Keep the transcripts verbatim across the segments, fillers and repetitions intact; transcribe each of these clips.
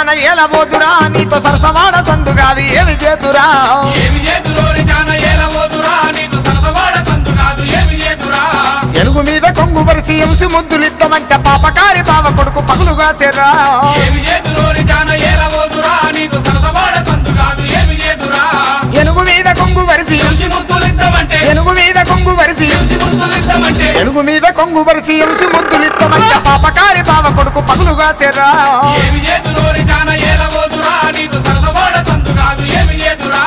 జాన ఏలబోతురా నీతో సరసవాడ సందు కాదు ఏమి చేతురా ఏమి చేతురోరి జాన ఏలబోతురా నీతో సరసవాడ సందు కాదు ఏమి చేతురా ఎలుగు మీద కొంగు వరిసి ఎంసి ముద్దులిద్దమంట పాపకారి బావ కొడుకు పగులుగా సెర్రా ఏమి చేతురోరి జాన ఏలబోతురా నీతో సరసవాడ సందు కాదు ఏమి చేతురా ఎలుగు మీద కొంగు వరిసి ఎంసి ముద్దులిద్దామంటే ఎలుగు మీద కొంగు వరిసి ఎంసి ముద్దులిద్దామంటే ఎలుగు మీద కొంగు వరిసి ఎంసి ముద్దులిద్దమంట పాపకారి బావ కొడుకు పగులుగా సెర్రా ఏమి చేతురోరి జాన ఏలబోతురా నీతో సరసవాడ సందు కాదు ఏమి చేతురా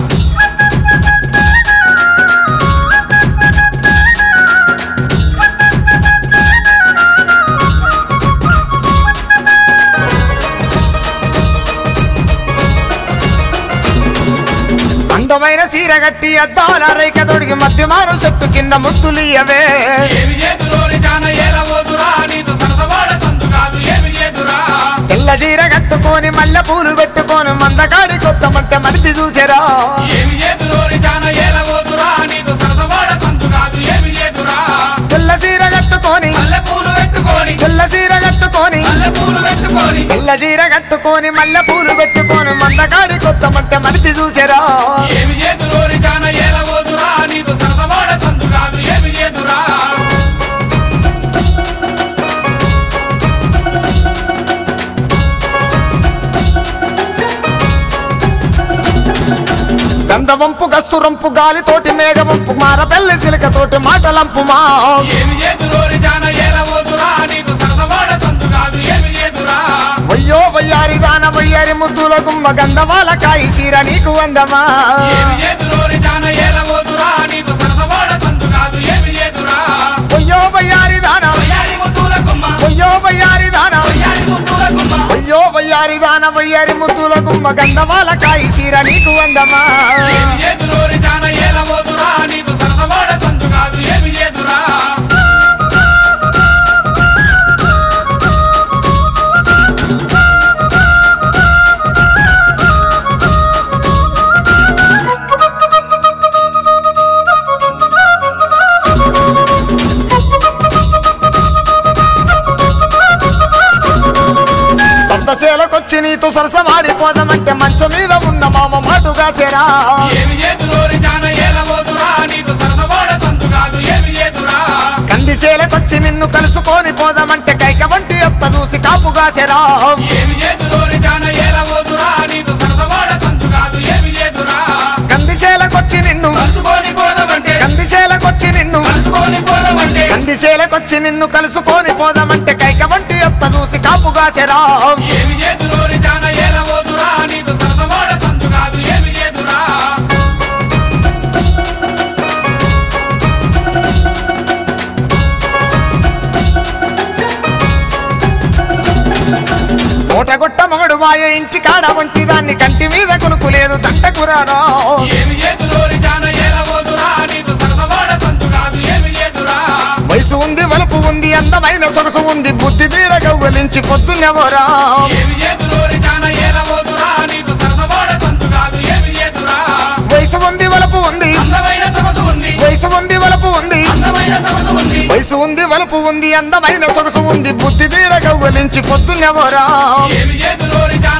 అందమైన సీర గట్టి అద్దాల రేఖ తొడిగి మధ్యమారు చెట్టు కింద ముద్దులియవే ఏమి చేతురోరి జాన ఏలబోతురా నీతో సరసవాడ సందు కాదు ఏమి చేతురా తెల్ల చీర కట్టుకొని మల్లె పూలు పెట్టుకొని మందకాడి కొత్తమంటే మరిది చూసారా ఏమి చేతురోరి జాన ఏలబోతురా నీతో సరసవాడ సందు కాదు ఏమి చేతురా తెల్ల చీర కట్టుకొని మల్లె పూలు పెట్టుకొని తెల్ల చీర కట్టుకొని మల్లె పూలు పెట్టుకొని తెల్ల చీర కట్టుకొని మల్లె పూలు పెట్టుకొని మందకాడి కొత్తమంటే మరిది చూసారా ఏమి చేతురోరి జాన ఏలబోతురా నీతో సరసవాడ సందు కాదు ఏమి చేతురా గంధవంపు గస్తురంపు గాలితోటి మేఘవంపు మారబెల్లి సిలకతోటి మాటలంపు మా ఏమి చేతురోరి జాన ఏలబోతురా నీతో సరసవాడ సందు కాదు ఏమి చేతురా వయ్యో వయ్యారి దాన వయ్యారి ముద్దుల గుమ్మ గంధవాల కాయి సీర నీకు అందమా ఏమి చేతురోరి జాన ఏలబోతురా నీతో సరసవాడ సందు కాదు ఏమి చేతురా వయ్యో వయ్యారి దాన వయ్యారి ముద్దుల గుమ్మ వయ్యో వయ్యారి దాన వయ్యారి ముద్దుల గుమ్మ అయ్యో వయ్యారి దాన వయ్యారి ముద్దుల గుమ్మ గంధవాల కాయి సీర నీకు అందమా ఏమి చేతురోరి జాన ఏలబోతురా నీతో సరసవాడ సందు కాదు ఏమి చేతురా సంతశేలకొచ్చి నీతో సరసవాడిపోదామంటే మంచం మీద ఉన్న మామ మాటుగా సేరా ఏమి చేతురోరి జాన ఏలబోతురా నీతో సరసవాడ సందు కాదు ఏమి చేతురా కందిశేలకొచ్చి నిన్ను కలుసుకొని పోదామంటే కైక వంటి అత్త చూసి కాపుగా సెరా ఏమి చేతురోరి జాన ఏలబోతురా నీతో సరసవాడ సందు కాదు ఏమి చేతురా కందిశేలకొచ్చి నిన్ను కలుసుకొని పోదామంటే కందిశేలకొచ్చి నిన్ను కలుసుకొని పోదామంటే కందిశేలకొచ్చి నిన్ను కలుసుకొని పోదామంటే కైక వంటి అత్త చూసి కాపుగా సెరా ఏమి చేతురోరి జాన ఏలబోతురా నీతో సరసవాడ సందు కాదు ఏమి చేతురా కోటగొట్ట మగడు మాయ ఇంటి కాడ వంటి దాన్ని కంటి మీద కొనుక్కులేదు దంటకురారా ఏమి చేతురోరి జాన ఏలబోతురా నీతో సరసవాడ సందు కాదు ఏమి చేతురా వయసు ఉంది వలుపు ఉంది అందమైన సొగసు ఉంది బుద్ధి తీర గవ్వలించి పొద్దున్నెవరా ఏమి చేతురోరి జాన ఏలబోతురా నీతో సరసవాడ సందు కాదు ఏమి చేతురా వయసు ఉంది వలుపు ఉంది అందమైన సొగసు ఉంది వయసు ఉంది వలుపు ఉంది అందమైన సొగసు ఉంది వయసు ఉంది వలుపు ఉంది అందమైన సొగసు ఉంది బుద్ధి తీర గవ్వలించి పొద్దున్నెవరా ఏమి చేతురోరి జాన